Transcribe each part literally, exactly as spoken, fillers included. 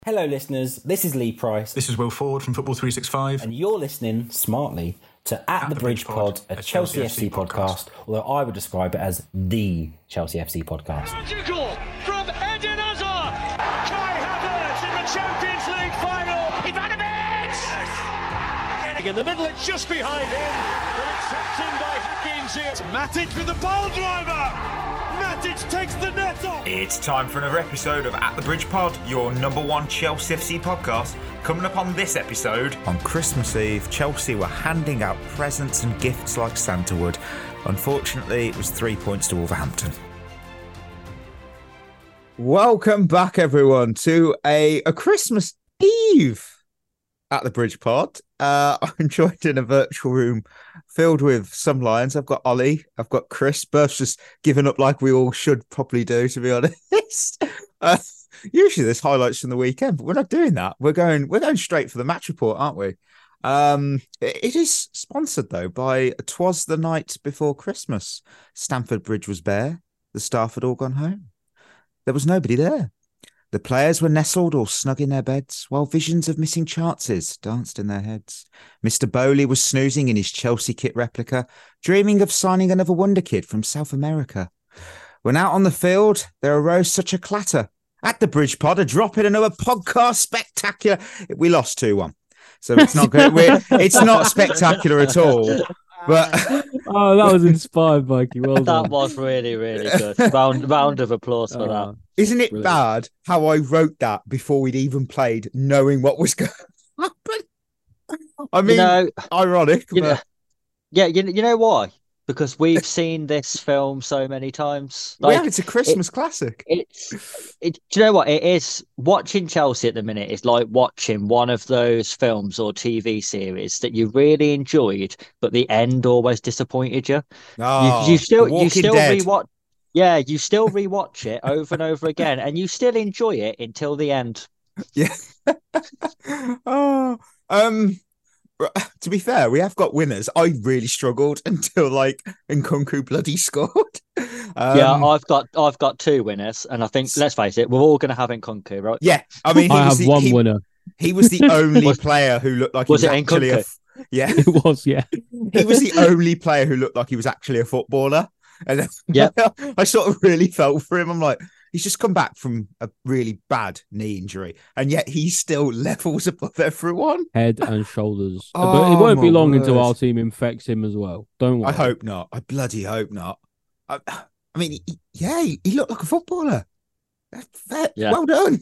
Hello listeners, this is Lee Price. This is Will Ford from Football three sixty-five. And you're listening smartly to At, At the, the Bridge, Bridge Pod, Pod, a Chelsea, Chelsea F C podcast, podcast, although I would describe it as the Chelsea F C podcast. Magical from Eden Hazard! Kai Havertz in the Champions League final! Ivanovic! Yes. In the middle, it's just behind him, but it's tapped in by Hakim Ziyech. Matic with the ball driver! Matic takes the net off! It's time for another episode of At the Bridge Pod, your number one Chelsea F C podcast. Coming up on this episode, on Christmas Eve, Chelsea were handing out presents and gifts like Santa would. Unfortunately, it was three points to Wolverhampton. Welcome back, everyone, to a, a Christmas Eve At the Bridge Pod. Uh, I'm joined in a virtual room filled with some Lions. I've got Ollie, I've got Chris. Berth's just given up like we all should probably do, to be honest. Uh, usually there's highlights from the weekend, but we're not doing that. We're going we're going straight for the match report, aren't we? Um, it, it is sponsored, though, by 'Twas the Night Before Christmas. Stamford Bridge was bare. The staff had all gone home. There was nobody there. The players were nestled or snug in their beds, while visions of missing chances danced in their heads. Mister Bowley was snoozing in his Chelsea kit replica, dreaming of signing another wonder kid from South America. When out on the field, there arose such a clatter. At the Bridge Pod, a drop in another podcast spectacular. We lost two one. So it's not good. We're, it's not spectacular at all. But oh, that was inspired, Mikey. Well done. That was really, really good. Round, round of applause for uh, that. Isn't it brilliant. Bad how I wrote that before we'd even played, knowing what was going to happen? I mean, you know, ironic. You but... know, yeah, you, you know why? Because we've seen this film so many times. Like, yeah, it's a Christmas it, classic. It's, it, do you know what it is? Watching Chelsea at the minute is like watching one of those films or T V series that you really enjoyed, but the end always disappointed you. Oh, you, you still, you still Dead. rewatch. Yeah, you still rewatch it over and over again, and you still enjoy it until the end. Yeah. oh, um. To be fair, we have got winners. I really struggled until like Nkunku bloody scored. Um, yeah, I've got I've got two winners, and I think let's face it, we're all going to have Nkunku, right? Yeah, I mean, he I was have the, one he, winner. He was the only was, player who looked like he was was it actually Nkunku? a yeah. It was, yeah. He was the only player who looked like he was actually a footballer, and yeah, I sort of really felt for him. I'm like, he's just come back from a really bad knee injury, and yet he still levels above everyone. Head and shoulders. Oh, but it won't be long word. until our team infects him as well. Don't worry. I hope not. I bloody hope not. I, I mean, he, yeah, he, he looked like a footballer. That, yeah. Well done.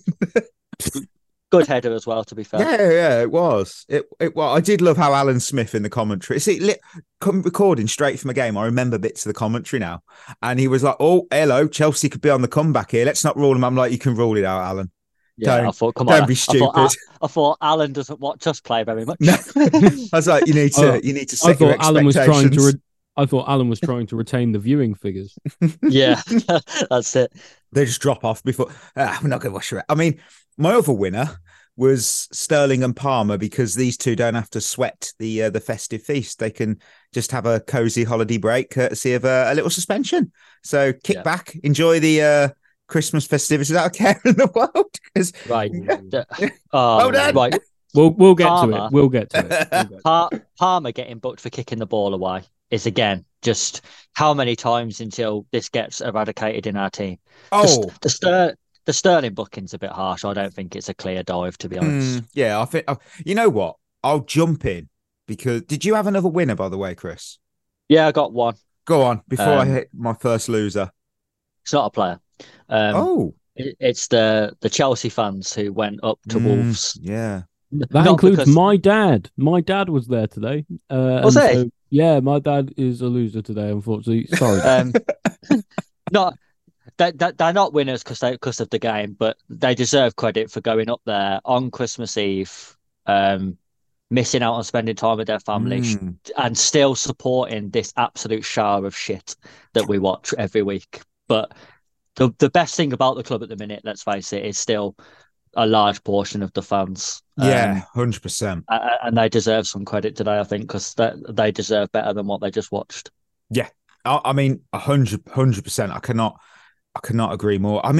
Good header as well, to be fair. Yeah, yeah, it was. It, it well, I did love how Alan Smith in the commentary. See, li- come recording straight from a game. I remember bits of the commentary now, and he was like, "Oh, hello, Chelsea could be on the comeback here. Let's not rule them." I'm like, "You can rule it out, Alan. Yeah, don't, I thought, come don't on, be I stupid." thought, I, I thought Alan doesn't watch us play very much. No. I was like, "You need to, oh, you need to I set your thought Alan was expectations." trying to. Re- I thought Alan was trying to retain the viewing figures. Yeah, that's it. They just drop off before. Ah, we're not going to wash it. I mean, my other winner was Sterling and Palmer, because these two don't have to sweat the uh, the festive feast. They can just have a cozy holiday break, courtesy of a, a little suspension. So kick yeah. back, enjoy the uh, Christmas festivities without a care in the world. Right, yeah. oh, well done. Right. We'll we'll get Palmer, to it. We'll get to it. We'll get to Par- Palmer getting booked for kicking the ball away is again just how many times until this gets eradicated in our team. Oh, the, the Ster- the Sterling booking's a bit harsh. I don't think it's a clear dive, to be honest. Mm, yeah, I think. Uh, you know what? I'll jump in because did you have another winner, by the way, Chris? Yeah, I got one. Go on before um, I hit my first loser. It's not a player. Um, oh, it, it's the the Chelsea fans who went up to mm, Wolves. Yeah. That Not includes because... my dad. My dad was there today. Uh, was he? So, yeah, my dad is a loser today, unfortunately. Sorry. um, not they, they, they're not winners because they because of the game, but they deserve credit for going up there on Christmas Eve, um, missing out on spending time with their family, Mm. and still supporting this absolute shower of shit that we watch every week. But the the best thing about the club at the minute, let's face it, is still a large portion of the fans. Yeah, um, one hundred percent. and they deserve some credit today, I think, because they, they deserve better than what they just watched. Yeah, I, I mean, one hundred percent. I cannot, I cannot agree more. I mean,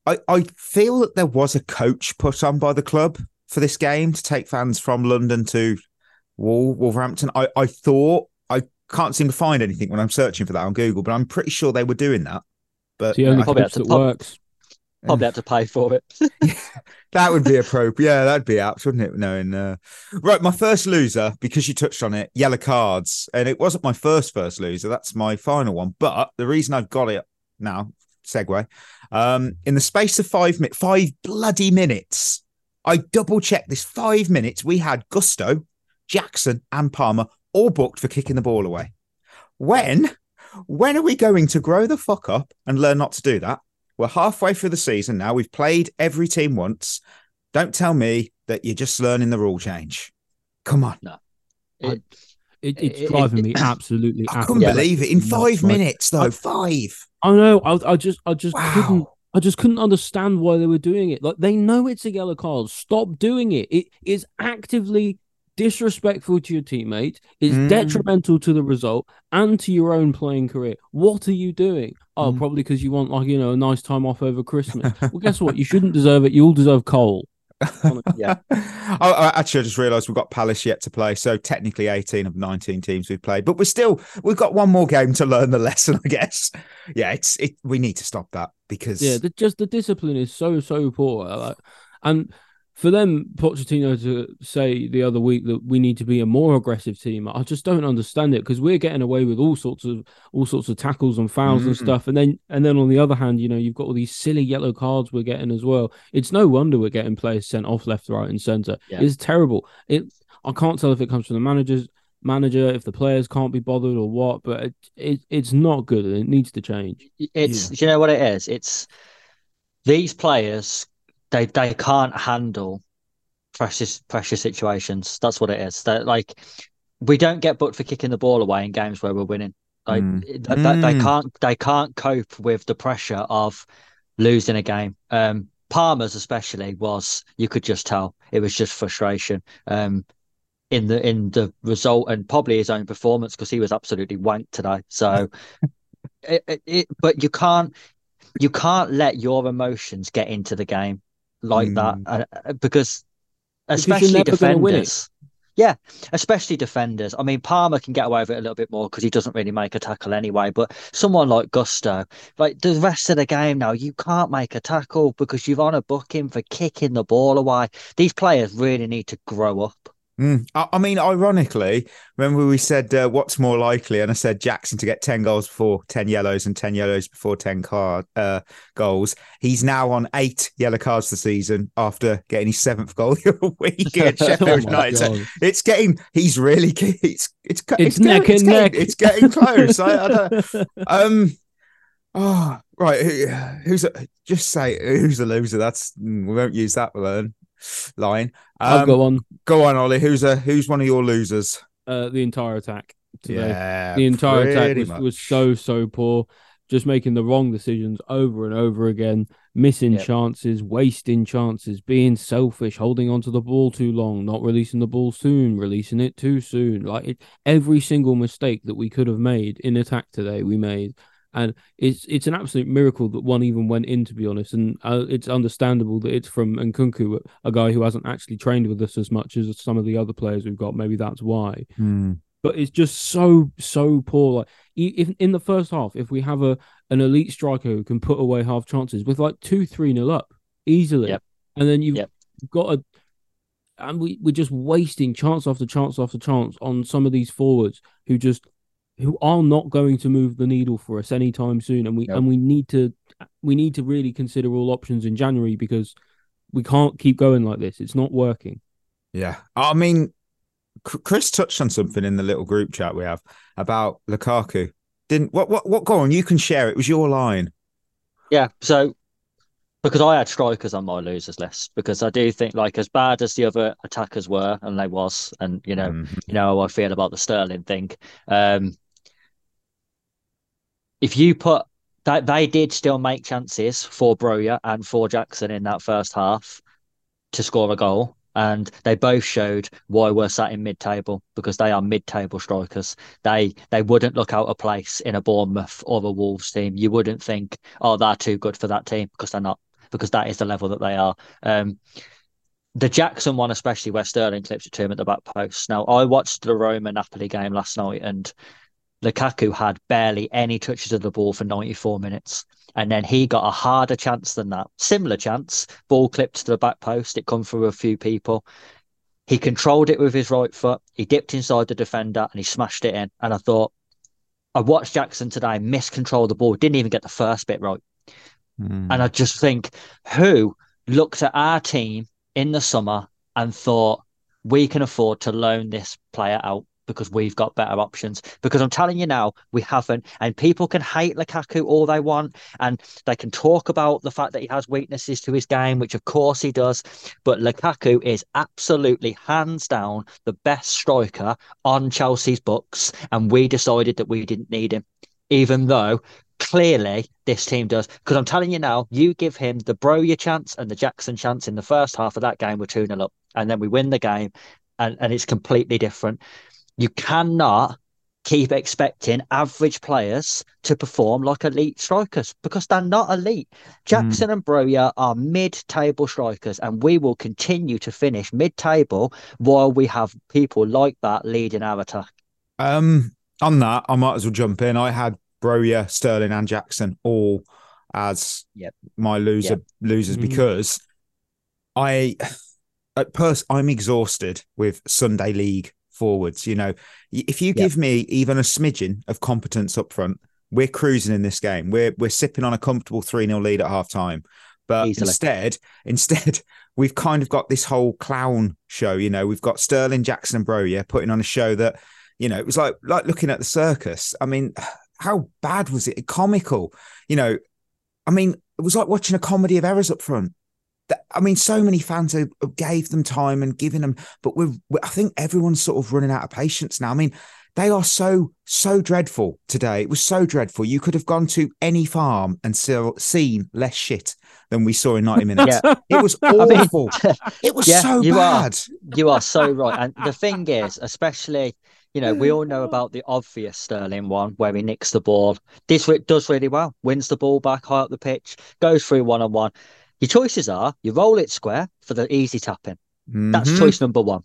I, I feel that there was a coach put on by the club for this game to take fans from London to Wol- Wolverhampton. I, I thought, I can't seem to find anything when I'm searching for that on Google, but I'm pretty sure they were doing that. But It's the only I- Probably coach had to that pop- works. Probably had to pay for it. that would be appropriate. Yeah, that'd be apt, wouldn't it? Knowing, uh... Right, my first loser, because you touched on it, yellow cards. And it wasn't my first first loser. That's my final one. But the reason I've got it now, segue, um, in the space of five minutes, five bloody minutes, I double checked this five minutes. We had Gusto, Jackson, and Palmer all booked for kicking the ball away. When, when are we going to grow the fuck up and learn not to do that? We're halfway through the season now. We've played every team once. Don't tell me that you're just learning the rule change. Come on. No. It, it, it's it- driving it- me absolutely. I couldn't apoplectic believe it. In nuts, five like- minutes, though. I- Five. I know. I, I just, I just Wow. couldn't. I just couldn't understand why they were doing it. Like they know it's a yellow card. Stop doing it. It is actively disrespectful to your teammates. It's Mm. detrimental to the result and to your own playing career. What are you doing? Oh, Mm. probably because you want like you know a nice time off over Christmas. Well, guess what? You shouldn't deserve it. You all deserve coal. Yeah. oh, I actually I just realised we've got Palace yet to play, so technically eighteen of nineteen teams we've played, but we're still we've got one more game to learn the lesson, I guess. Yeah, it's it. We need to stop that because Yeah, the, just the discipline is so so poor, like, and for them, Pochettino to say the other week that we need to be a more aggressive team, I just don't understand it because we're getting away with all sorts of all sorts of tackles and fouls and Mm. stuff, and then and then on the other hand, you know, you've got all these silly yellow cards we're getting as well. It's no wonder we're getting players sent off left, right, and centre. Yeah. It's terrible. It I can't tell if it comes from the managers. Manager, if the players can't be bothered or what, but it, it it's not good and it needs to change. It's do you know what it is? It's these players they they can't handle pressure pressure situations. That's what it is. That like we don't get booked for kicking the ball away in games where we're winning. Like Mm. th- th- they Mm. can't they can't cope with the pressure of losing a game. Um, Palmer's especially was you could just tell it was just frustration. Um, in the in the result and probably his own performance because he was absolutely wanked today. So, it, it, it, but you can't you can't let your emotions get into the game like Mm. that uh, because you're especially never gonna win it. defenders. Yeah, especially defenders. I mean, Palmer can get away with it a little bit more because he doesn't really make a tackle anyway. But someone like Gusto, like the rest of the game now, you can't make a tackle because you've on a booking for kicking the ball away. These players really need to grow up. Mm. I, I mean, ironically, remember we said uh, what's more likely, and I said Jackson to get ten goals before ten yellows and ten yellows before ten card uh, goals. He's now on eight yellow cards this season after getting his seventh goal the other week at Sheffield Oh my United. So God. it's getting, he's really, it's it's It's it's neck getting, it's and getting- neck. It's getting close. I, I don't, um. Oh, right. Who, who's a, just say who's the loser? That's we won't use that learn line. I've Um, got one. Go on, Ollie. Who's a who's one of your losers? Uh, the entire attack today. Yeah, the entire attack pretty was, much. was so so poor, just making the wrong decisions over and over again, missing Yep. chances, wasting chances, being selfish, holding onto the ball too long, not releasing the ball soon, releasing it too soon. Like it, every single mistake that we could have made in attack today, we made. And it's it's an absolute miracle that one even went in, to be honest. And uh, it's understandable that it's from Nkunku, a guy who hasn't actually trained with us as much as some of the other players we've got. Maybe that's why. Hmm. But it's just so so poor. Like i- if in the first half, if we have a an elite striker who can put away half chances with like two three nil up easily, Yep. and then you've Yep. got a, and we we're just wasting chance after chance after chance on some of these forwards who just who are not going to move the needle for us anytime soon, and we Nope. and we need to we need to really consider all options in January because we can't keep going like this. It's not working. Yeah, I mean, C- Chris touched on something in the little group chat we have about Lukaku. Didn't what what what? Go on, you can share. It was your line. Yeah, so because I had strikers on my losers list because I do think like as bad as the other attackers were, and they was, and you know, Mhm. you know how I feel about the Sterling thing. Um, if you put that, they did still make chances for Broja and for Jackson in that first half to score a goal. And they both showed why we're sat in mid-table because they are mid-table strikers. They they wouldn't look out of place in a Bournemouth or a Wolves team. You wouldn't think, oh, they're too good for that team because they're not. because that is the level that they are. Um, the Jackson one, especially where Sterling clips it to him at the back post. Now, I watched the Roma Napoli game last night, and Lukaku had barely any touches of the ball for ninety-four minutes. And then he got a harder chance than that. Similar chance, ball clipped to the back post. It come through a few people. He controlled it with his right foot. He dipped inside the defender and he smashed it in. And I thought, I watched Jackson today miscontrol the ball. Didn't even get the first bit right. Mm. And I just think, who looked at our team in the summer and thought, we can afford to loan this player out because we've got better options? Because I'm telling you now, we haven't. And people can hate Lukaku all they want, and they can talk about the fact that he has weaknesses to his game, which of course he does. But Lukaku is absolutely hands down the best striker on Chelsea's books, and we decided that we didn't need him, even though clearly this team does. Because I'm telling you now, you give him the Broja chance and the Jackson chance in the first half of that game, we're two nil up, and then we win the game, and, and it's completely different. You cannot keep expecting average players to perform like elite strikers, because they're not elite. Jackson mm. and Broja are mid-table strikers, and we will continue to finish mid-table while we have people like that leading our attack. Um, on that, I might as well jump in. I had Broja, Sterling and Jackson all as yep. my loser yep. losers mm. because I, at pers- I'm exhausted with Sunday League forwards. You know, if you give yep. me even a smidgen of competence up front, we're cruising in this game. We're we're sipping on a comfortable three nil lead at half time. But Easily. instead, instead, we've kind of got this whole clown show. You know, we've got Sterling, Jackson, and Broja putting on a show that, you know, it was like like looking at the circus. I mean, how bad was it? Comical. You know, I mean, it was like watching a comedy of errors up front. I mean, so many fans have gave them time and given them, but we're, we're, I think everyone's sort of running out of patience now. I mean, they are so, so dreadful today. It was so dreadful. You could have gone to any farm and still seen less shit than we saw in ninety minutes. Yeah. It was awful. I mean, it was yeah, so you bad. Are, you are so right. And the thing is, especially, you know, we all know about the obvious Sterling one where he nicks the ball. This does really well. Wins the ball back high up the pitch, goes through one-on-one. Your choices are, you roll it square for the easy tapping. Mm-hmm. That's choice number one.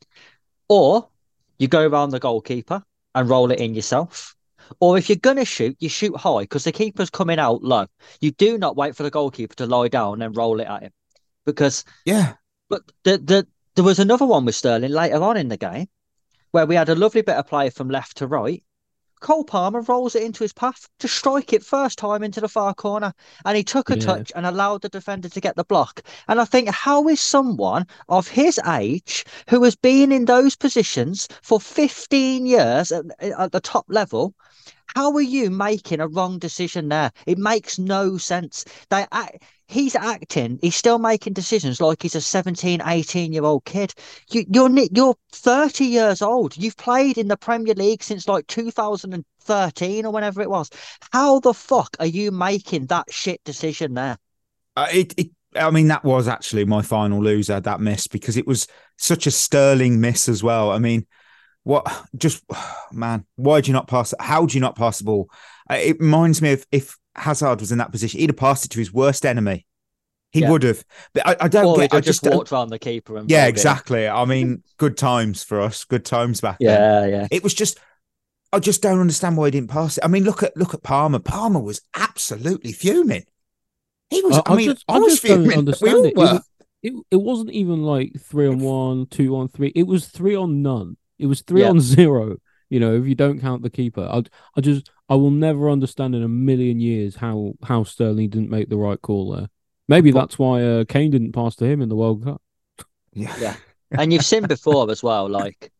Or you go around the goalkeeper and roll it in yourself. Or if you're going to shoot, you shoot high because the keeper's coming out low. You do not wait for the goalkeeper to lie down and roll it at him. Because, yeah. But the, the, there was another one with Sterling later on in the game where we had a lovely bit of play from left to right. Cole Palmer rolls it into his path to strike it first time into the far corner. And he took a yeah. touch and allowed the defender to get the block. And I think, how is someone of his age who has been in those positions for fifteen years at, at the top level, how are you making a wrong decision there? It makes no sense. They act, he's acting, he's still making decisions like he's a seventeen, eighteen-year-old kid. You, you're you're thirty years old. You've played in the Premier League since like two thousand thirteen or whenever it was. How the fuck are you making that shit decision there? Uh, it, it, I mean, that was actually my final loser, that miss, because it was such a Sterling miss as well. I mean, What just man? Why do you not pass it? How do you not pass the ball? It reminds me of if Hazard was in that position, he'd have passed it to his worst enemy. He yeah. would have, but I, I don't or get. I just, just walked around the keeper and yeah, exactly. It. I mean, good times for us. Good times back yeah, then. Yeah, yeah. It was just. I just don't understand why he didn't pass it. I mean, look at look at Palmer. Palmer was absolutely fuming. He was. I, I mean, just, I, I was just fuming. Don't understand it. It, was, it. It wasn't even like three on one, two on three. It was three on none. It was three yeah. on zero. You know, if you don't count the keeper, I, I just, I will never understand in a million years how how Sterling didn't make the right call there. Maybe that's why uh, Kane didn't pass to him in the World Cup. Yeah, yeah. And you've seen before as well, like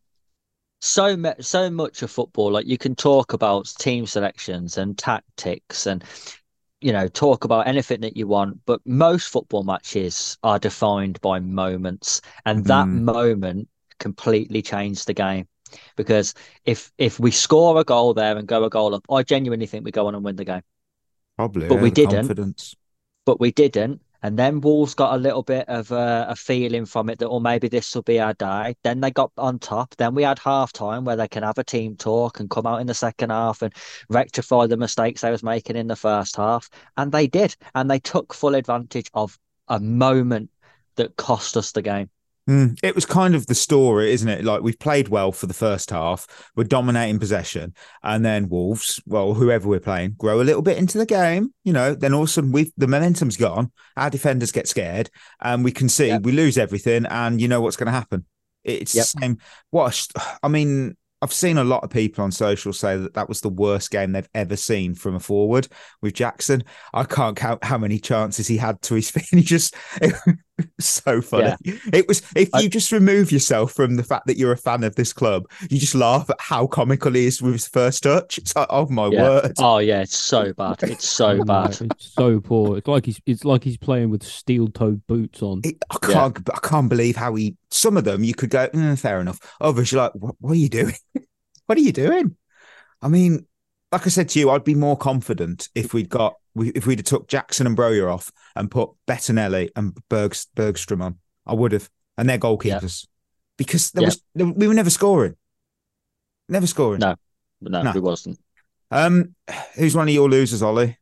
so me- so much of football. Like you can talk about team selections and tactics, and you know, talk about anything that you want. But most football matches are defined by moments, and that mm. moment completely changed the game. Because if if we score a goal there and go a goal up, I genuinely think we go on and win the game. Probably, but yeah, we didn't. Confidence. But we didn't, And then Wolves got a little bit of a, a feeling from it that, oh, maybe this will be our day. Then they got on top. Then we had half time where they can have a team talk and come out in the second half and rectify the mistakes they was making in the first half. And they did. And they took full advantage of a moment that cost us the game. Mm, it was kind of the story, isn't it? Like, we've played well for the first half. We're dominating possession. And then Wolves, well, whoever we're playing, grow a little bit into the game. You know, then all of a sudden we've, the momentum's gone. Our defenders get scared and we can see yep. we lose everything. And you know what's going to happen. It's yep. the same. What I mean, I've seen a lot of people on social say that that was the worst game they've ever seen from a forward with Jackson. I can't count how many chances he had to his feet. He just, it was so funny. Yeah. It was, if I, you just remove yourself from the fact that you're a fan of this club, you just laugh at how comical he is with his first touch. It's like, oh my yeah. word. Oh yeah, it's so bad. It's so bad. It's so poor. It's like he's, it's like he's playing with steel-toed boots on. It, I can't, yeah. I can't believe how he, some of them you could go, mm, fair enough. Others you're like, what, what are you doing? What are you doing? I mean, like I said to you, I'd be more confident if we'd got if we'd have took Jackson and Broja off and put Bettinelli and Bergs, Bergstrom on. I would have, and they're goalkeepers, yeah. because there yeah. was we were never scoring, never scoring. No, no, no, we wasn't. Um, who's one of your losers, Ollie?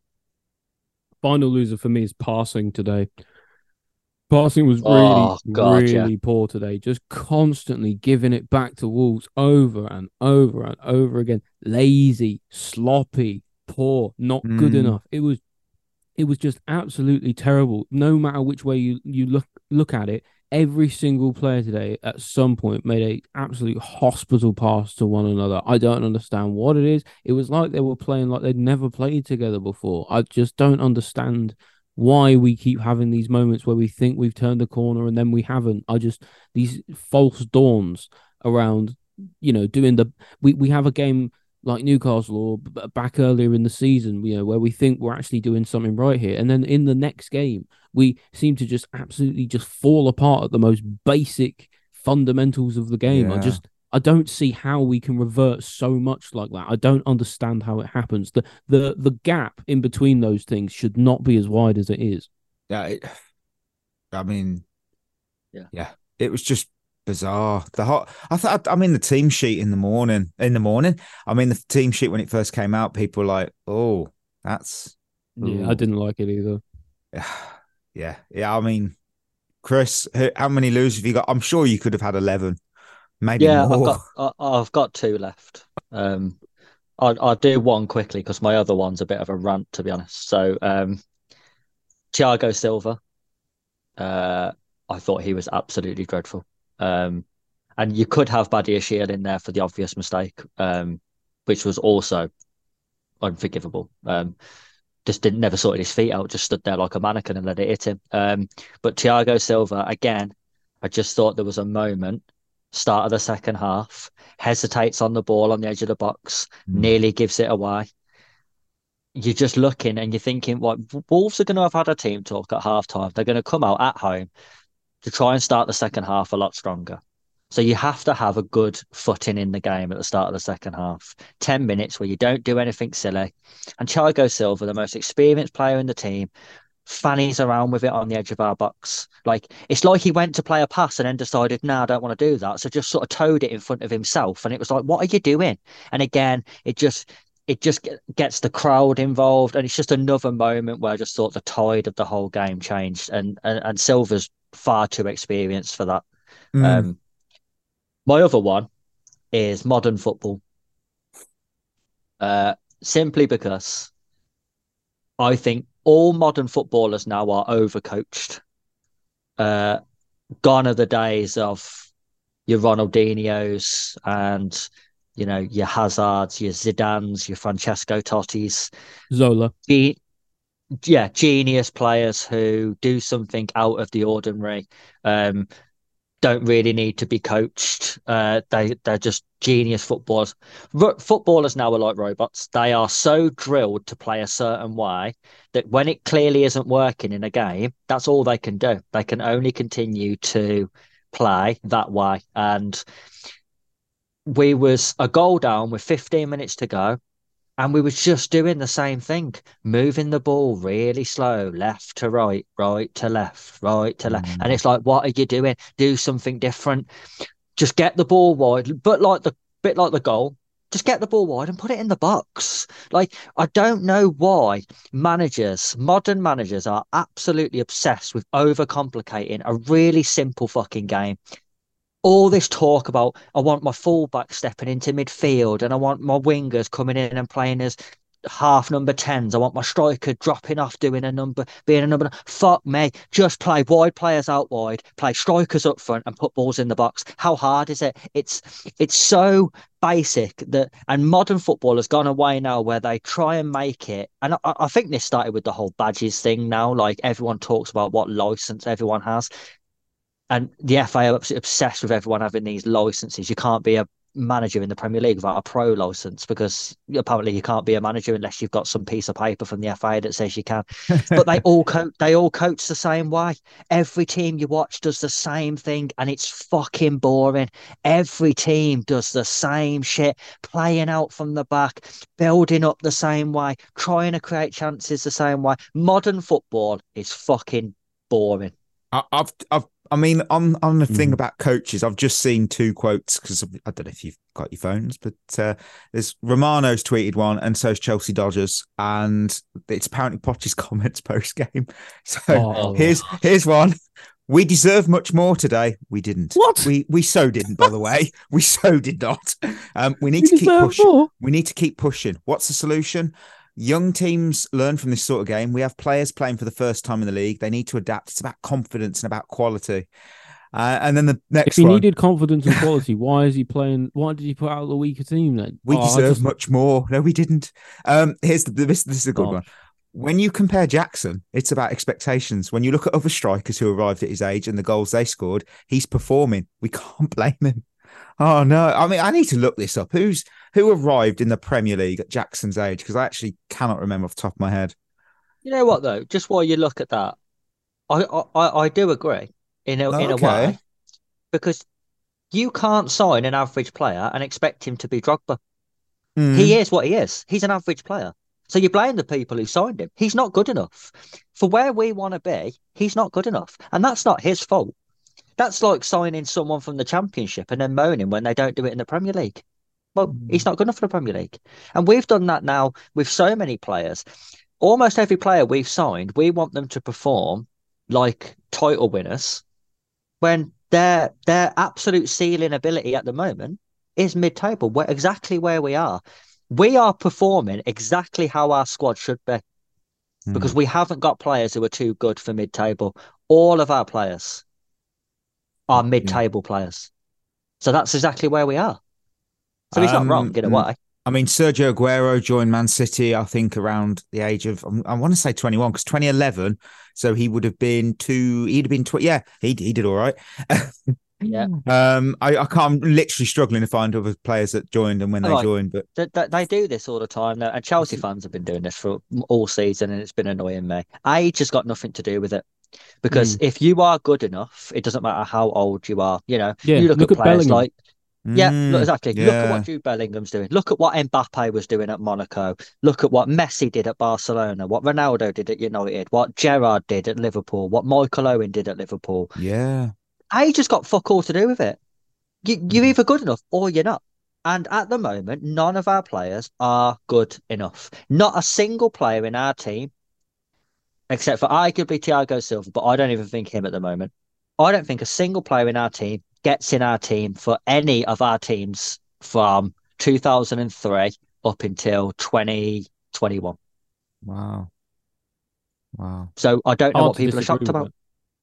Final loser for me is passing today. Passing was really, oh, God, really yeah. poor today. Just constantly giving it back to Wolves over and over and over again. Lazy, sloppy, poor, not mm. good enough. It was, it was just absolutely terrible. No matter which way you, you look look at it, every single player today at some point made a absolute hospital pass to one another. I don't understand what it is. It was like they were playing like they'd never played together before. I just don't understand why we keep having these moments where we think we've turned a corner and then we haven't. I just, these false dawns around, you know, doing the, we, we have a game like Newcastle or b- back earlier in the season, you know, where we think we're actually doing something right here. And then in the next game, we seem to just absolutely just fall apart at the most basic fundamentals of the game. Yeah. I just, I don't see how we can revert so much like that. I don't understand how it happens. The the the gap in between those things should not be as wide as it is. Yeah, it, I mean, yeah, yeah, it was just bizarre. The hot, I thought, I mean, the team sheet in the morning, in the morning. I mean, the team sheet when it first came out, people were like, oh, that's. Yeah, ooh. I didn't like it either. Yeah, yeah, yeah. I mean, Chris, how many losers have you got? I'm sure you could have had eleven. Maybe yeah, more. I've got I, I've got two left. Um, I'll, I'll do one quickly because my other one's a bit of a rant, to be honest. So, um, Thiago Silva, uh, I thought he was absolutely dreadful. Um, and you could have Badiashile in there for the obvious mistake, um, which was also unforgivable. Um, just didn't never sorted his feet out, just stood there like a mannequin and let it hit him. Um, but Thiago Silva, again, I just thought there was a moment. Start of the second half, hesitates on the ball on the edge of the box, mm. nearly gives it away. You're just looking and you're thinking, what well, Wolves are going to have had a team talk at half time. They're going to come out at home to try and start the second half a lot stronger. So you have to have a good footing in the game at the start of the second half. ten minutes where you don't do anything silly. And Thiago Silva, the most experienced player in the team, fannies around with it on the edge of our box. Like, it's like he went to play a pass and then decided, no, nah, I don't want to do that. So just sort of towed it in front of himself. And it was like, what are you doing? And again, it just it just gets the crowd involved. And it's just another moment where I just thought the tide of the whole game changed. And and, and Silva's far too experienced for that. Mm. Um, my other one is modern football. Uh, simply because I think all modern footballers now are overcoached. Uh, gone are the days of your Ronaldinhos and, you know, your Hazards, your Zidanes, your Francesco Tottis. Zola. Ge- yeah, genius players who do something out of the ordinary. Um, don't really need to be coached. Uh, they, they're just genius footballers. R- footballers now are like robots. They are so drilled to play a certain way that when it clearly isn't working in a game, that's all they can do. They can only continue to play that way. And we was a goal down with fifteen minutes to go. And we were just doing the same thing, moving the ball really slow, left to right, right to left, right to left. Mm. And it's like, what are you doing? Do something different. Just get the ball wide, but like the bit like the goal, just get the ball wide and put it in the box. Like, I don't know why managers, modern managers, are absolutely obsessed with overcomplicating a really simple fucking game. All this talk about, I want my fullback stepping into midfield and I want my wingers coming in and playing as half number tens. I want my striker dropping off, doing a number, being a number. Fuck me. Just play wide players out wide, play strikers up front and put balls in the box. How hard is it? It's it's so basic that, and modern football has gone away now where they try and make it. And I, I think this started with the whole badges thing now. Like, everyone talks about what license everyone has. And the F A are obsessed with everyone having these licenses. You can't be a manager in the Premier League without a pro license, because apparently you can't be a manager unless you've got some piece of paper from the F A that says you can. But they all coach, they all coach the same way. Every team you watch does the same thing, and it's fucking boring. Every team does the same shit, playing out from the back, building up the same way, trying to create chances the same way. Modern football is fucking boring. I, I've, I've, I mean, on on the thing Mhm. about coaches, I've just seen two quotes because I don't know if you've got your phones, but uh, there's Romano's tweeted one, and so's Chelsea Dodgers, and it's apparently Poch's comments post game. So Oh. here's here's one. We deserve much more today. We didn't. What? We we so didn't, by the way. We so did not. Um, we need We to keep deserve pushing. more. We need to keep pushing. What's the solution? Young teams learn from this sort of game. We have players playing for the first time in the league. They need to adapt. It's about confidence and about quality. Uh, and then the next If he one, needed confidence and quality, why is he playing? Why did he put out the weaker team then? we Oh, I deserve just- much more. No, we didn't. Um, here's the this. This is a good Gosh. one. When you compare Jackson, it's about expectations. When you look at other strikers who arrived at his age and the goals they scored, he's performing. We can't blame him. Oh no! I mean, I need to look this up. Who's who arrived in the Premier League at Jackson's age? Because I actually cannot remember off the top of my head. You know what though? Just while you look at that, I I, I do agree in a in a Okay. way, because you can't sign an average player and expect him to be Drogba. Mm. He is what he is. He's an average player. So you blame the people who signed him. He's not good enough. For where we want to be, he's not good enough. And that's not his fault. That's like signing someone from the Championship and then moaning when they don't do it in the Premier League. Well, he's not good enough for the Premier League. And we've done that now with so many players. Almost every player we've signed, we want them to perform like title winners when their their absolute ceiling ability at the moment is mid-table, where exactly where we are. We are performing exactly how our squad should be, because we haven't got players who are too good for mid-table. All of our players are mid-table players. So that's exactly where we are. So he's Um, not wrong in a mm. way. I mean, Sergio Aguero joined Man City, I think, around the age of, I want to say twenty-one, because twenty eleven. So he would have been two, he'd have been, tw- yeah, he, he did all right. Yeah. Um, I, I can't, I'm literally struggling to find other players that joined and when they Right. joined, but They, they, they do this all the time now, and Chelsea fans have been doing this for all season, and it's been annoying me. Age has got nothing to do with it, because if you are good enough, it doesn't matter how old you are. You know, Yeah, you look, look at at players Bellingham. like yeah, Mm, look, exactly. Look at yeah. what Jude Bellingham's doing. Look at what Mbappe was doing at Monaco. Look at what Messi did at Barcelona. What Ronaldo did at United. What Gerrard did at Liverpool. What Michael Owen did at Liverpool. yeah. Age has got fuck all to do with it. You, you're either good enough or you're not. And at the moment, none of our players are good enough. Not a single player in our team, except for arguably Thiago Silva, but I don't even think him at the moment. I don't think a single player in our team gets in our team for any of our teams from two thousand three up until twenty twenty-one. Wow. Wow. So I don't know Hard what to people are disagree shocked with about. that.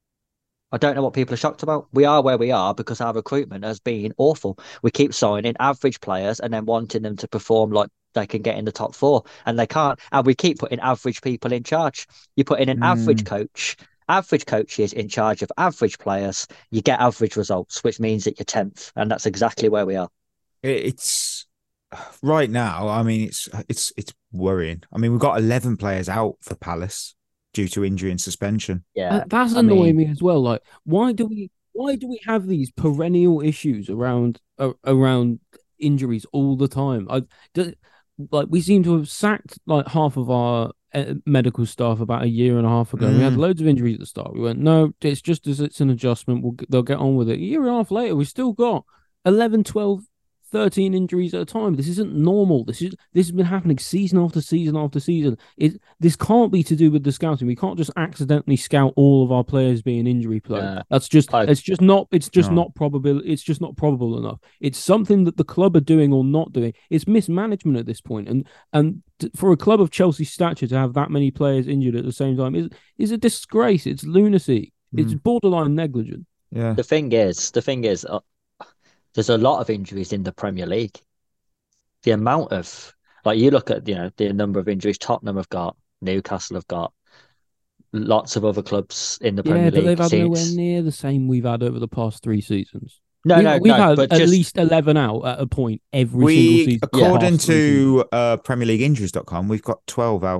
I don't know what people are shocked about. We are where we are because our recruitment has been awful. We keep signing average players and then wanting them to perform like they can get in the top four, and they can't. And we keep putting average people in charge. You put in an average coach, average coaches in charge of average players, you get average results, which means that you're tenth. And that's exactly where we are. It- It's right now, I mean, it's, it's, it's worrying. I mean, we've got eleven players out for Palace due to injury and suspension. Yeah. That- that's I annoying mean- me as well. Like, why do we why do we have these perennial issues around uh, around injuries all the time? I do, like we seem to have sacked like half of our uh, medical staff about a year and a half ago. Mm. We had loads of injuries at the start. We went, no, it's just as it's an adjustment. We'll, they'll get on with it. A year and a half later, we still got eleven, twelve, thirteen injuries at a time. This isn't normal. This is this has been happening season after season after season. It this can't be to do with the scouting. We can't just accidentally scout all of our players being injury prone. Yeah. That's just I, it's just not it's just no. not probable. It's just not probable enough. It's something that the club are doing or not doing. It's mismanagement at this point. And and for a club of Chelsea's stature to have that many players injured at the same time is is a disgrace. It's lunacy. Mm. It's borderline negligent. Yeah. The thing is, the thing is. Uh... There's a lot of injuries in the Premier League. The amount of, like you look at, you know, the number of injuries Tottenham have got, Newcastle have got, lots of other clubs in the yeah, Premier but League. They've had seems... nowhere near the same we've had over the past three seasons. No, we, no, we've no, had but at just... least eleven out at a point every we, single season. According to uh, Premier League Injuries dot com, we've got twelve out.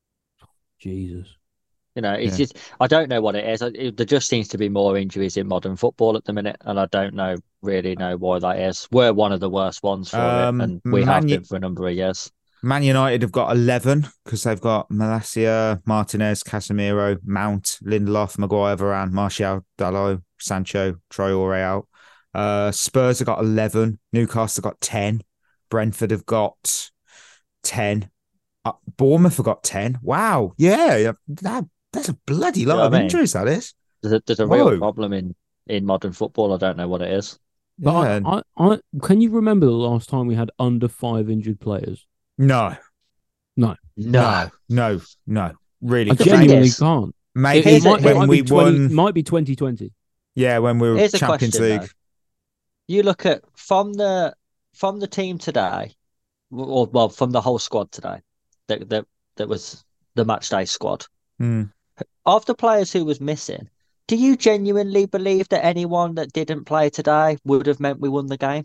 Jesus. You know, it's yeah. just, I don't know what it is. It, there just seems to be more injuries in modern football at the minute, and I don't know really know why that is. We're one of the worst ones for um, it, and we Man have U- been for a number of years. Man United have got eleven because they've got Malacia, Martinez, Casemiro, Mount, Lindelof, Maguire, Varane, Martial, Dalot, Sancho, Traore out. Uh, Spurs have got eleven. Newcastle have got ten. Brentford have got ten. Uh, Bournemouth have got ten. Wow. Yeah. That, that's a bloody lot you know of I mean? injuries, that is. There's a, there's a real problem in, in modern football. I don't know what it is. But yeah. I, I, I, can you remember the last time we had under five injured players? No. No. No. No. No. Really. I The genuinely is, can't. Maybe it, it might, when it might we be twenty, won... might be twenty twenty. Yeah, when we were Here's a Champions question, League. though. You look at, from the from the team today, or well, from the whole squad today, that that, that was the match day squad. Hmm. Of the players who was missing, do you genuinely believe that anyone that didn't play today would have meant we won the game?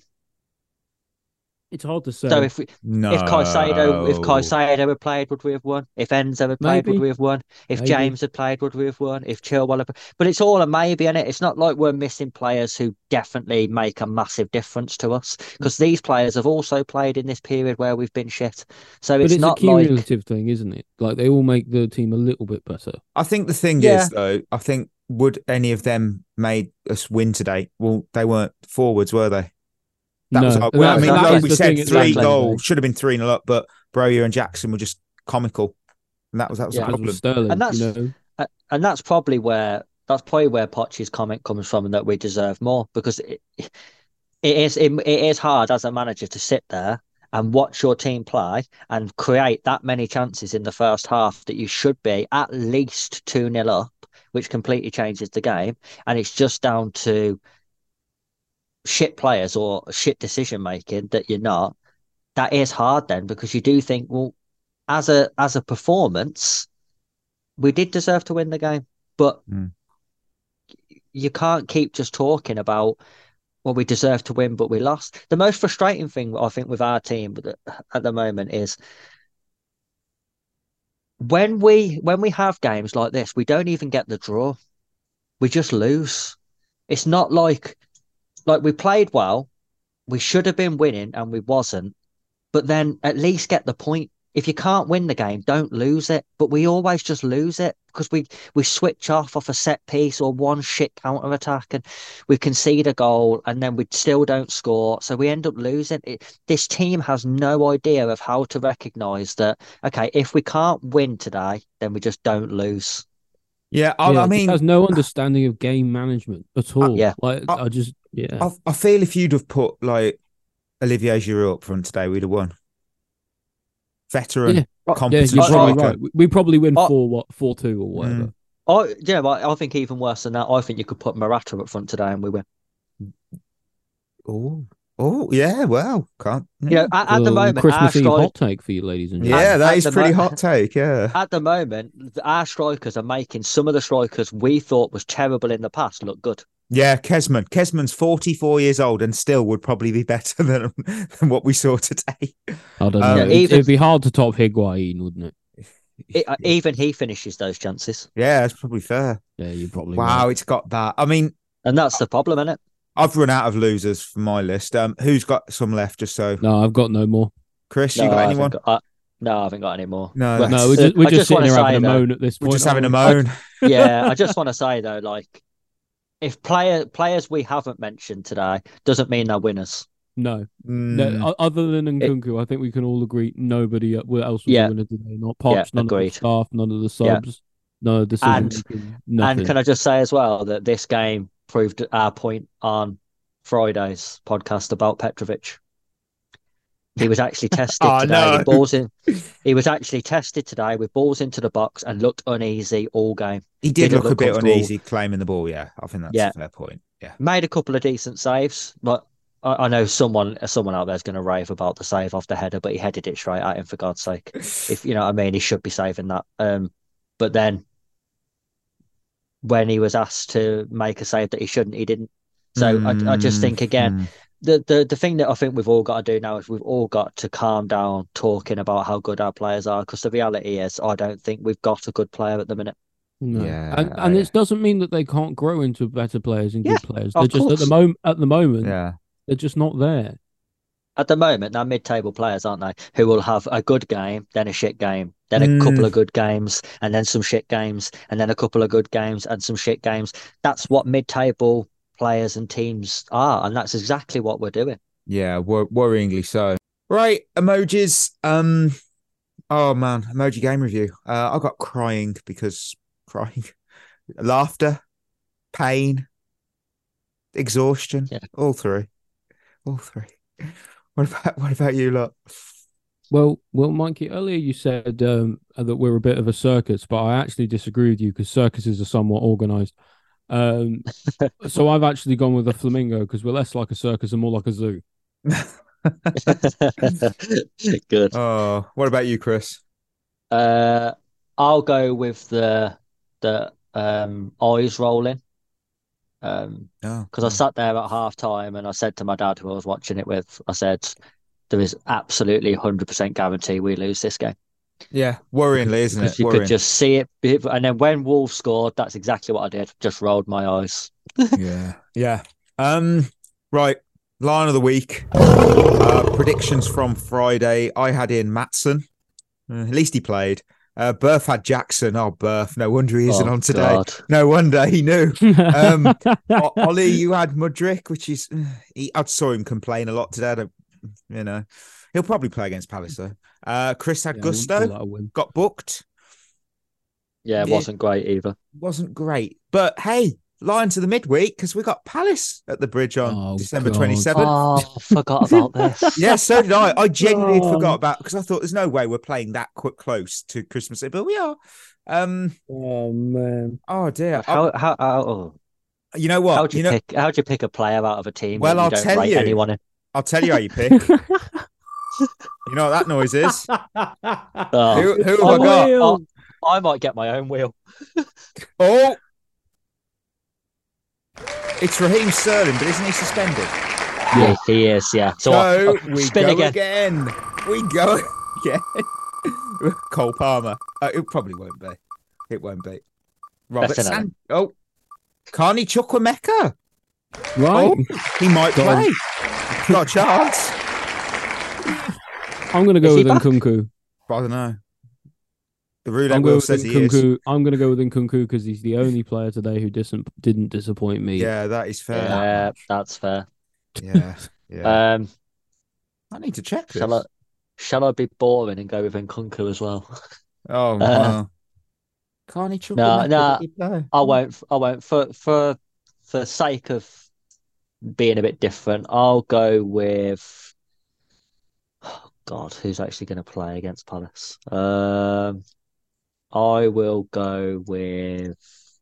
It's hard to say. So if we, no. if Caicedo, if Caicedo had played, would we have won? If Enzo had played, Maybe. would we have won? If Maybe. James had played, would we have won? If Chilwell had... But it's all a maybe, isn't it? It's not like we're missing players who definitely make a massive difference to us, because these players have also played in this period where we've been shit. So but it's, it's not a cumulative like... thing, isn't it? Like they all make the team a little bit better. I think the thing Yeah. is, though, I think would any of them made us win today? Well, they weren't forwards, were they? That no, was our, well, I mean, that like is we the said, thing, three exactly. goals should have been three nil up, but Broja and Jackson were just comical, and that was that was Yeah. the As problem. was Sterling, And that's- you know? And that's probably where that's probably where Poch's comment comes from, and that we deserve more, because it, it is it, it is hard as a manager to sit there and watch your team play and create that many chances in the first half that you should be at least two nil up, which completely changes the game, and it's just down to shit players or shit decision making that you're not. That is hard then, because you do think, well, as a as a performance, we did deserve to win the game, but Mm. you can't keep just talking about, well, we deserve to win, but we lost. The most frustrating thing, I think, with our team at the moment is when we when we have games like this, we don't even get the draw. We just lose. It's not like like we played well, we should have been winning, and we wasn't. But then at least get the point. If you can't win the game, don't lose it. But we always just lose it because we, we switch off off a set piece or one shit counter attack, and we concede a goal, and then we still don't score. So we end up losing. It, this team has no idea of how to recognise that, okay, if we can't win today, then we just don't lose. Yeah, I, yeah, I it mean, has no understanding of game management at all. yeah. like I- I just yeah. I, I feel if you'd have put like Olivier Giroud up front today, we'd have won. Veteran, Yeah. yeah, competent you're probably striker. right. We- We probably win Oh. four what four two or whatever. Mm. I, yeah, but I think even worse than that, I think you could put Morata up front today and we win. Oh, oh, yeah. Well, can't. You know, at, at the Little moment, our Christmas Eve strike, hot take for you, ladies and Yeah, gentlemen. that at is the pretty mo- hot take. Yeah. at the moment, our strikers are making some of the strikers we thought was terrible in the past look good. Yeah, Kesman. Kesman's forty-four years old and still would probably be better than, than what we saw today. I don't Um, know. Yeah, It'd- even- It'd be hard to top Higuain, wouldn't it? It, uh, even he finishes those chances, Yeah, that's probably fair. Yeah, you probably. Wow, right. it's got that. I mean, and that's the problem, isn't it? I've run out of losers for my list. Um, who's got some left? Just so. No, I've got no more. Chris, you No, got I haven't anyone? got- I- no, I haven't got any more. No, But, No, we're uh, just, we're I just, sitting wanna here having say, a though- moan at this We're point. just having a aren't we? moan. Yeah, I just want to say though, like, if player players we haven't mentioned today doesn't mean they're winners. No. Mm, No, o- other than Nkunku, I think we can all agree nobody else was Yeah. a winner today. Not Pops, Yeah, none of agreed. the staff, none of the Yeah. subs, none of the decision And- making, nothing. And can I just say as well that this game proved our point on Friday's podcast about Petrovic. He was actually tested Oh, today no. with balls in. He was actually tested today with balls into the box and looked uneasy all game. he did Didn't look a look bit comfortable. uneasy claiming the ball. Yeah, I think that's Yeah. a fair point. Yeah. Made a couple of decent saves, but I, I know someone someone out there's going to rave about the save off the header, but he headed it straight at him for God's sake. If you know what I mean, he should be saving that. Um, but then when he was asked to make a save that he shouldn't, he didn't. So I, I just think again, Mm, the, the the thing that I think we've all got to do now is we've all got to calm down talking about how good our players are, because the reality is I don't think we've got a good player at the minute. No. Yeah, and and yeah. this doesn't mean that they can't grow into better players and Yeah, good players. of They're just at the course. moment. At the moment, yeah. they're just not there. At the moment, they're mid-table players, aren't they? Who will have a good game, then a shit game, then a Mm. couple of good games, and then some shit games, and then a couple of good games and some shit games. That's what mid-table players and teams are, and that's exactly what we're doing. Yeah, wor- worryingly so. Right, emojis. Um, oh man, emoji game review. Uh, I got crying because crying, laughter, pain, exhaustion. Yeah. All three, all three. What about what about you lot? Well, well, Mikey, earlier you said um, that we're a bit of a circus, but I actually disagree with you because circuses are somewhat organised. Um, so I've actually gone with a flamingo because we're less like a circus and more like a zoo. Good. Oh, what about you, Chris? Uh, I'll go with the the um eyes rolling. Um, Oh, because I sat there at half time and I said to my dad, who I was watching it with, I said, there is absolutely one hundred percent guarantee we lose this game. yeah, worryingly, isn't Because it? you Worrying. could just see it. And then when Wolves scored, that's exactly what I did. Just rolled my eyes. Yeah, yeah. Um, right. Line of the week. Uh, predictions from Friday. I had in Matson. Uh, at least he played. Uh, Berth had Jackson. Oh, Berth. No wonder he isn't Oh, on today. God. No wonder he knew. Um, O- Ollie, you had Mudrick, which is uh, he, I saw him complain a lot today. I don't, you know, he'll probably play against Palace though. Uh, Chris had Yeah, I wouldn't call Gusto. that a win. Got booked. Yeah, it Yeah. wasn't great either. Wasn't great, but hey, line to the midweek because we got Palace at the Bridge on Oh, December God. twenty seventh. Oh, I forgot about this. Yeah, so did I. I genuinely Oh. forgot about because I thought there's no way we're playing that quick close to Christmas, but we are. Um. Oh man. Oh dear. How, how, how, oh, I- you know what? how'd you, you know. pick? How'd you pick a player out of a team? Well, that you I'll don't tell rate you. anyone in? I'll tell you how you pick. You know what that noise is? Oh, Who, who have I I got? will. I might get my own wheel. Oh, it's Raheem Sterling, but isn't he suspended? Yeah, he is. Yeah. So, So I, oh, we spin go again. again. We go again. Cole Palmer. Uh, it probably won't be. It won't be. Robert That's another. San. Oh, Carney Chukwuemeka. Right. Oh, he might Go on. play. Got a chance. I'm gonna Is go he with back? Nkunku. I don't know. The roulette I'm wheel going with says he is. Nkunku. I'm gonna go with Nkunku because he's the only player today who didn't didn't disappoint me. Yeah, that is fair. Yeah, that's fair. Yeah, yeah. Um, I need to check this. shall I? Shall I be boring and go with Nkunku as well? Oh, Uh, no. Carney No, Chukwuemeka. no, did he play? I won't. I won't. For for for sake of being a bit different, I'll go with. Oh God, who's actually going to play against Palace? Um, I will go with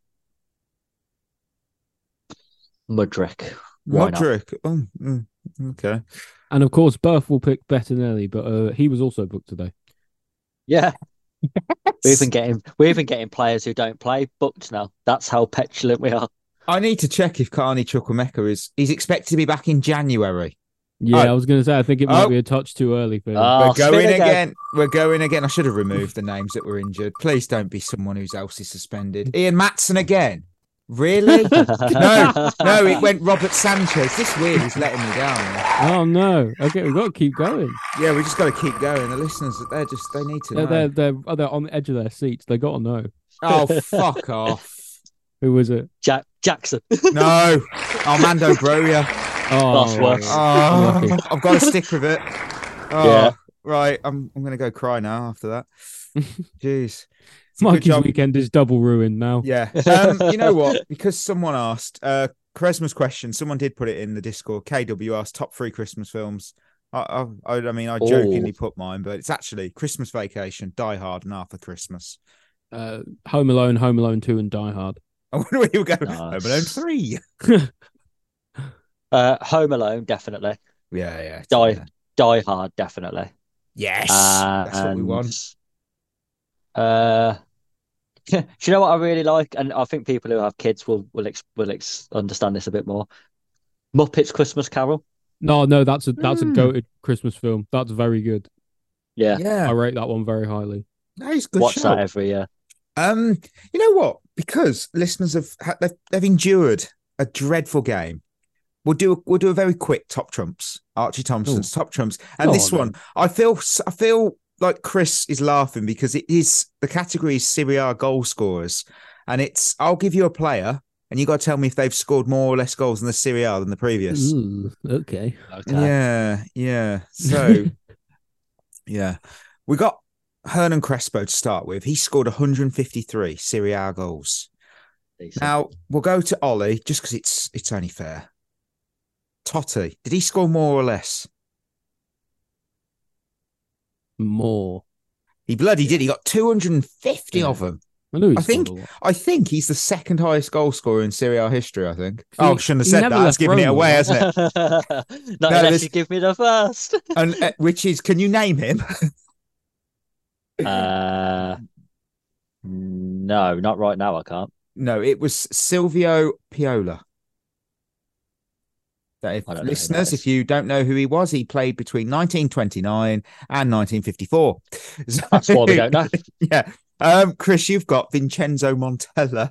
Mudrick. Why not? Modric. Oh, mm, okay. And of course, Berth will pick Bettinelli, but uh, he was also booked today. Yeah, we're even getting we're even getting players who don't play booked now. That's how petulant we are. I need to check if Carney Chukwuemeka is. He's expected to be back in January. Yeah, Oh. I was going to say I think it might Oh. be a touch too early for him. Oh, We're spin going again. again. We're going again. I should have removed the names that were injured. Please don't be someone who's else is suspended. Ian Matson again. Really? no, no, it went Robert Sanchez. This weird is letting me down. Oh no. Okay, we've got to keep going. Yeah, we just got to keep going. The listeners, they're just, they need to They're know. they're they're, oh, they're on the edge of their seats. They got to know. Oh, fuck off. Who was it? Jack Jackson. No, Armando Broya. Oh, That's worse. Oh, Lucky. I've got to stick with it. Oh, Yeah. Right, I'm I'm going to go cry now after that. Jeez. It's a good Mikey's job. weekend is double ruined now. Yeah. Um, you know what? Because someone asked, uh, Christmas question, someone did put it in the Discord. K W asked top three Christmas films. I, I, I mean, I Oh. jokingly put mine, but it's actually Christmas Vacation, Die Hard, and Arthur Christmas. Uh, Home Alone, Home Alone two, and Die Hard. I wonder where you were going. Nice. Home Alone three. Uh, Home Alone, definitely. Yeah, yeah. it's Die, there. Die Hard, definitely. Yes. Uh, That's what we and, want. Uh, do you know what I really like? And I think people who have kids will will ex- will ex- understand this a bit more. Muppets Christmas Carol. No, no, that's a that's Mm. a goated Christmas film. That's very good. Yeah, I Yeah. rate that one very highly. That is a good watch show. that every year. Um, you know what? Because listeners have ha- they've, they've endured a dreadful game. We'll do a, we'll do a very quick top trumps. Archie Thompson's top trumps, and Go this on, one I feel s- I feel like Chris is laughing because it is the category is Serie A goal scorers, and it's I'll give you a player, and you got to tell me if they've scored more or less goals in the Serie A than the previous. Ooh, okay. Okay. Yeah, yeah. So, yeah, we got Hernan Crespo to start with. He scored one hundred fifty-three Serie A goals. Decent. Now we'll go to Ollie just because it's it's only fair. Totti, did he score more or less? More. He bloody did. He got two hundred fifty Yeah. of them. I knew he I scored think a lot. I think he's the second highest goal scorer in Serie A history. I think. He- oh, shouldn't have he said never that. That's left giving it Roma, away, right? hasn't it? Not No, unless there's- you give me the first. And uh, which is, can you name him? uh, no, not right now. I can't. No, it was Silvio Piola. That if I don't know who listeners, that is. if you don't know who he was, he played between nineteen twenty-nine and nineteen fifty-four. So- That's why we don't know. Yeah. Um, Chris, you've got Vincenzo Montella.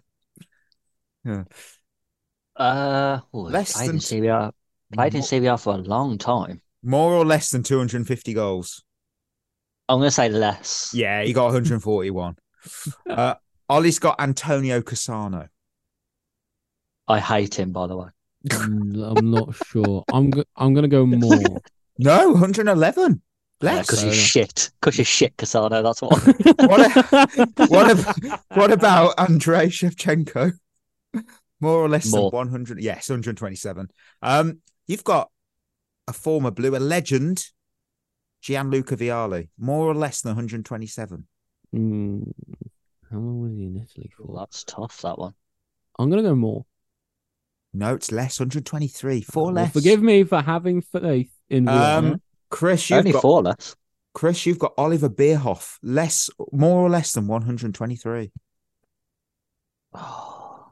Uh, oh, Less played than- in Serie A. Played in Mo- Serie A for a long time. More or less than two hundred fifty goals. I'm going to say less. Yeah, he got one hundred forty-one. uh, Ollie's got Antonio Cassano. I hate him, by the way. Mm, I'm not sure. I'm go- I'm gonna go more. No, one hundred eleven. Less. Because Fair you're enough. shit. Because you're shit, Casano. That's what. What, what, ab- what about Andrei Shevchenko? More or less More. than one hundred. Yes, one hundred twenty-seven. Um, you've got a former Blue, a legend, Gianluca Vialli. More or less than one hundred twenty-seven. Mm, how long was he in Italy Ooh, for? that's tough, that one. I'm gonna go more. No, it's less. one hundred twenty-three. Four Well, less. forgive me for having faith in Vialli. Um, Chris, you've Only got four less. Chris, you've got Oliver Bierhoff. Less, more or less than one hundred twenty-three. Oh.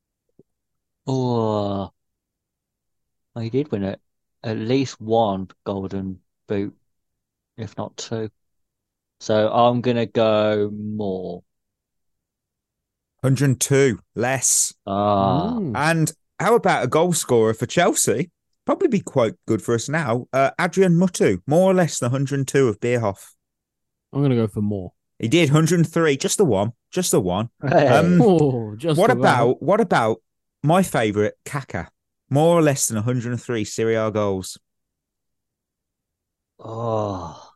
Oh. Well, he did win it. At least one golden boot, if not two. So I'm going to go more. one hundred two. Less. Ah, Mm. And how about a goal scorer for Chelsea? Probably be quite good for us now. Uh, Adrian Mutu, more or less than one hundred two of Bierhoff. I'm gonna go for more. He did one hundred three, just the one, just the one. Hey. Um, Oh, just what about. about what about my favourite, Kaka? More or less than one hundred three Serie A goals. Oh.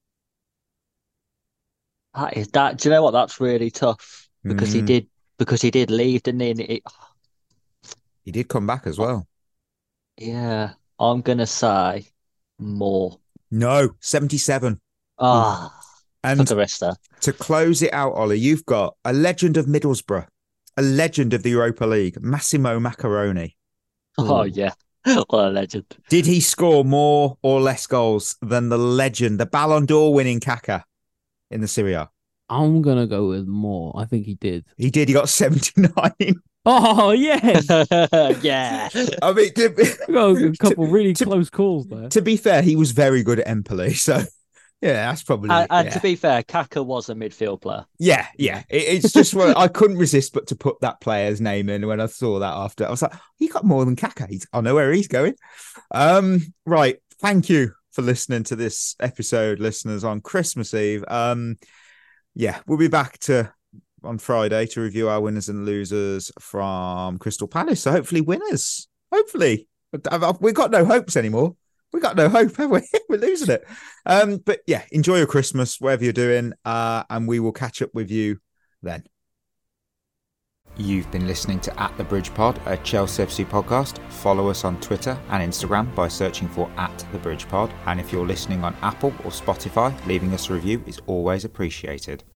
That is that. Do you know what? That's really tough because he Mm. did because he did leave, didn't he? And it, He did come back as well. yeah, I'm gonna say more. No, seventy-seven. Ah, And took a risk there. to close it out, Ollie, you've got a legend of Middlesbrough, a legend of the Europa League, Massimo Macaroni. Oh yeah, what a legend. Did he score more or less goals than the legend, the Ballon d'Or winning Kaka in the Serie A? I'm gonna go with more. I think he did. He did. He got seventy-nine. Oh yes, Yeah. I mean, to, we got a couple really to- close calls there. to be fair, he was very good at Empoli. So Yeah, that's probably. And, and yeah. to be fair, Kaka was a midfield player. Yeah, yeah. It, it's just what I couldn't resist but to put that player's name in when I saw that after. I was like, he got more than Kaka. He's, I know where he's going. Um, right. Thank you for listening to this episode, listeners, on Christmas Eve. Um, yeah, we'll be back to on Friday to review our winners and losers from Crystal Palace. So hopefully winners. Hopefully. We've got no hopes anymore. We got no hope, have we? We're losing it. Um, but yeah, enjoy your Christmas, whatever you're doing, uh, and we will catch up with you then. You've been listening to At The Bridge Pod, a Chelsea F C podcast. Follow us on Twitter and Instagram by searching for At The Bridge Pod. And if you're listening on Apple or Spotify, leaving us a review is always appreciated.